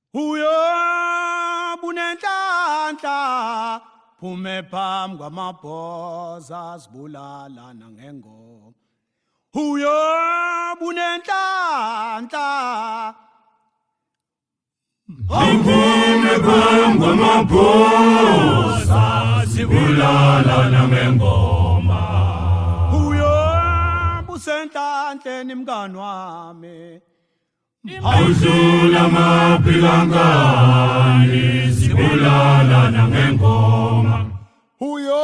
Uyo bunenhlanhla phume phambi kwamabhoza sibulala nangengoma. Uyo bunenhlanhla phume phambi kwamabhoza sibulala nangengoma. Uyo busenhlanhleni mngani wami awudlula maphilankani sibulala nangengoma. Uyo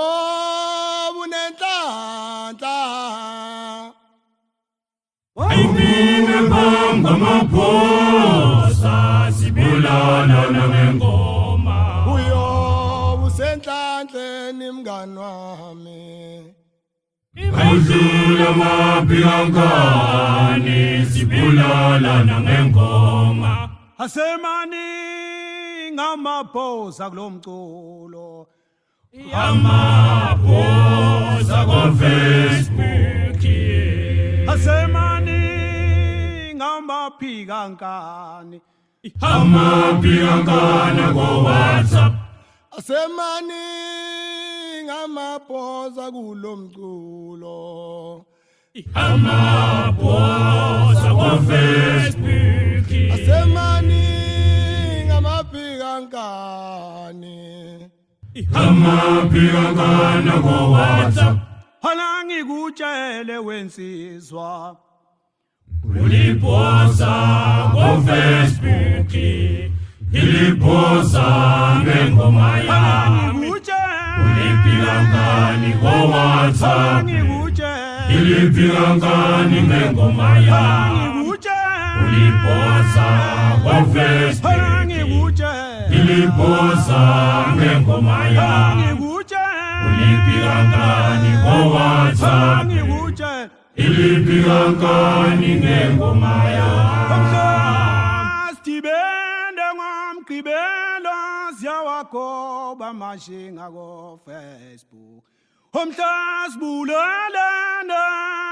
bunenhlanhla phume phambi kwamabhoza sibulala nangengoma. Uyo busenhlanhleni mngani wami awudlula maphilankani sibulala nangengoma. asemani ngamabhoza kulomculo Amabhoza ko-Facebook, asemani ngamaphikankani amaphilankana ko-WhatsApp, asemani ngamabhoza kulomculo amabhoza ko-Facebook, asemani ngamaphikankani amaphilankana ko-WhatsApp, hana ngikutshele wensizwa uliphosa ko-Facebook, iliphosa ngengoma yami. Uliphilankani ko-WhatsApp, iliphilankani ngengoma yami. Uliphosa ko-Facebook, iliphosa ngengoma yami. Uliphilankani ko-WhatsApp, iliphilankani ngengoma yami. Sibende ngamgqibelo siyawagoba amashinga ko Facebook umhla sibulelana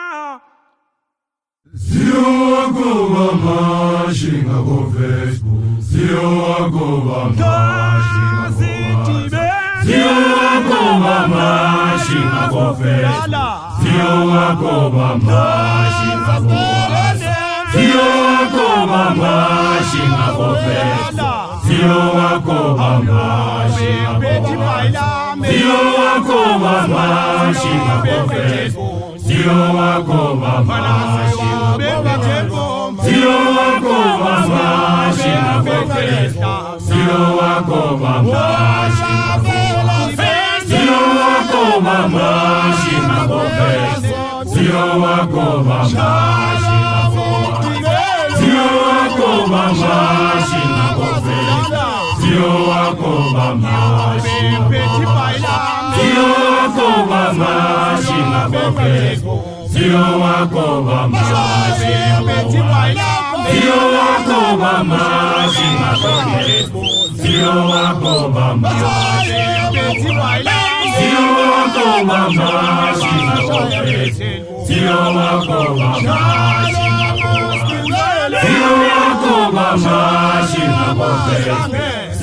siyawagoba amashinga ko-Facebook, siyawagoba amashinga ko-WhatsApp, siyawagoba amashinga ko-Facebook, siyawagoba amashinga ko-WhatsApp, siyawagoba amashinga ko-Facebook, siyawagoba amashinga ko-WhatsApp, siyawagoba amashinga ko-Facebook, siyawagoba amashinga ko-WhatsApp, siyawagoba amashinga ko-Facebook, siyawagoba amashinga ko-WhatsApp, siyawagoba amashinga ko-Facebook, siyawagoba amashinga ko-WhatsApp, siyawagoba amashinga ko-Facebook, siyawagoba amashinga ko-WhatsApp, siyawagoba amashinga ko-Facebook, siyawagoba amashinga ko-WhatsApp, siyawagoba amashinga ko-Facebook, siyawagoba amashinga ko-WhatsApp, siyawagoba amashinga ko-Facebook, siyawagoba amashinga ko-WhatsApp, siyawagoba amashinga ko-Facebook,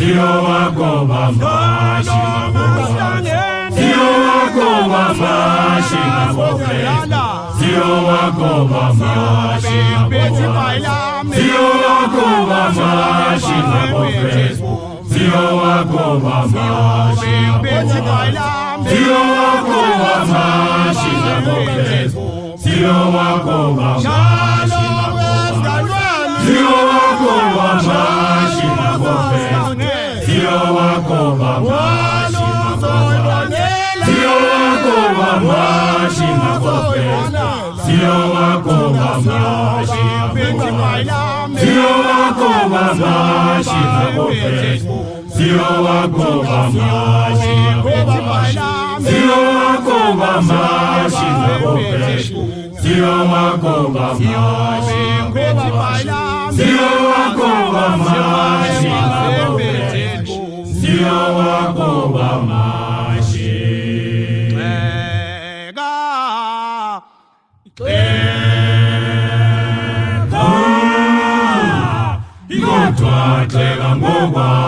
siyawagoba amashinga ko-WhatsApp, siyawagoba amashinga ko-Facebook, siyawagoba amashinga ko-WhatsApp, siyawagoba amashinga ko-Facebook, siyawagoba amashinga ko-WhatsApp, siyawagoba amashinga ko-Facebook, siyawagoba amashinga ko-WhatsApp, siyawagoba amashinga ko-Facebook, siyawagoba amashinga ko-WhatsApp, siyawagoba amashinga ko-Facebook, siyawagoba amashinga ko-WhatsApp, siyawagoba amashinga ko-Facebook, siyawagoba amashinga ko-WhatsApp, siyawagoba amashinga ko-Facebook, siyawagoba amashinga ko-WhatsApp, siyawagoba amashinga ko-Facebook, siyawagoba amashinga. Kodwa magxeka ngokwa